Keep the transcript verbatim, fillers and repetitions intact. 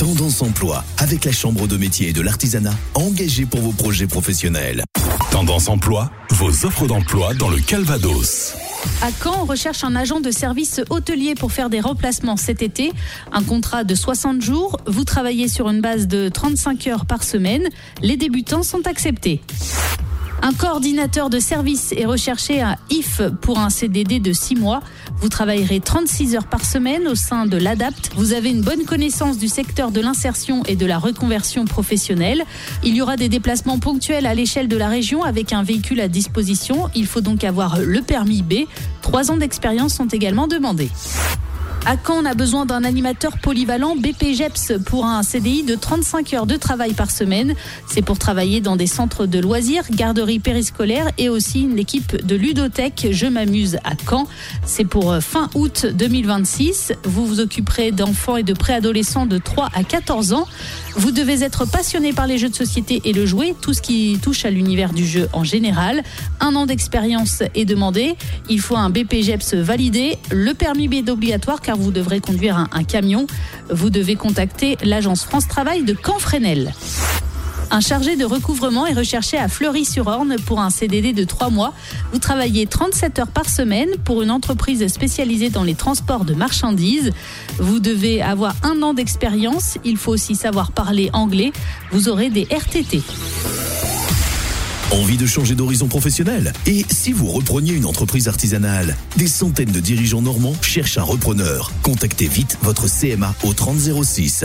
Tendance Emploi, avec la Chambre de métier et de l'artisanat, engagée pour vos projets professionnels. Tendance Emploi, vos offres d'emploi dans le Calvados. À Caen, on recherche un agent de service hôtelier pour faire des remplacements cet été. Un contrat de soixante jours. Vous travaillez sur une base de trente-cinq heures par semaine. Les débutants sont acceptés. Un coordinateur de service est recherché à I F pour un C D D de six mois. Vous travaillerez trente-six heures par semaine au sein de l'A D A P T. Vous avez une bonne connaissance du secteur de l'insertion et de la reconversion professionnelle. Il y aura des déplacements ponctuels à l'échelle de la région avec un véhicule à disposition. Il faut donc avoir le permis B. Trois ans d'expérience sont également demandés. À Caen, on a besoin d'un animateur polyvalent B P G E P S pour un C D I de trente-cinq heures de travail par semaine. C'est pour travailler dans des centres de loisirs, garderies périscolaires et aussi une équipe de ludothèque Je m'amuse à Caen. C'est pour fin août deux mille vingt-six. Vous vous occuperez d'enfants et de préadolescents de trois à quatorze ans. Vous devez être passionné par les jeux de société et le jouet, tout ce qui touche à l'univers du jeu en général. Un an d'expérience est demandé. Il faut un B P G E P S validé. Le permis B est obligatoire car vous devrez conduire un, un camion. Vous devez contacter l'agence France Travail de Caen-Fresnel. Un chargé de recouvrement est recherché à Fleury-sur-Orne pour un C D D de trois mois. Vous travaillez trente-sept heures par semaine pour une entreprise spécialisée dans les transports de marchandises. Vous devez avoir un an d'expérience. Il faut aussi savoir parler anglais. Vous aurez des R T T. Envie de changer d'horizon professionnel? Et si vous repreniez une entreprise artisanale? Des centaines de dirigeants normands cherchent un repreneur. Contactez vite votre C M A au trente zéro six.